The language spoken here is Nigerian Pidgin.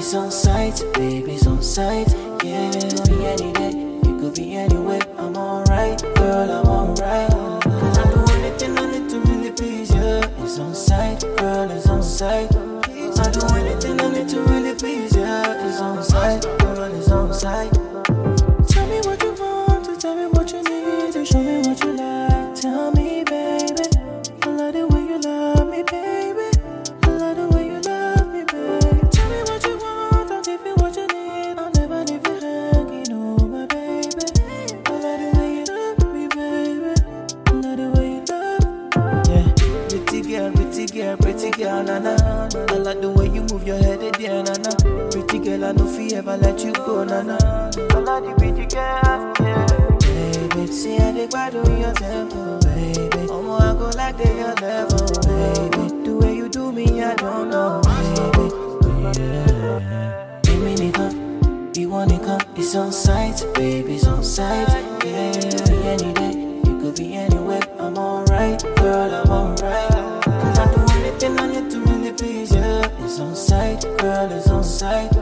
It's on sight, baby, it's on sight. Yeah, it could be any day, it could be anywhere. I'm alright, girl, I'm alright. Cause I do anything I need to really please you. It's on sight, girl, it's on sight. I do anything I need to really please you. It's on sight, girl, it's on sight. Tell me what you want, to tell me what you need, to show me what you like. Tell me, baby, I love the way you love me, baby. I love the way you love me, baby. Tell me what you want, I'll give you what you need. I'll never leave you hanging, oh my baby. I love the way you love me, baby. I love the way you love me. Yeah, pretty girl, na na. I like the way you move your head, yeah, na na. Pretty girl, I know fi ever let you go, na na. I like the pretty girl, yeah. Baby, see how they bad on your tempo, baby. I go like they your level, baby. The way you do me, I don't know, baby. Yeah. Give me nigga, you want it come, it's on sight, baby, it's on sight. Yeah, it could be any day, it could be anywhere. I'm alright, girl, I'm alright. Cause I do anything I need to really please you. It's on sight, girl, it's on sight.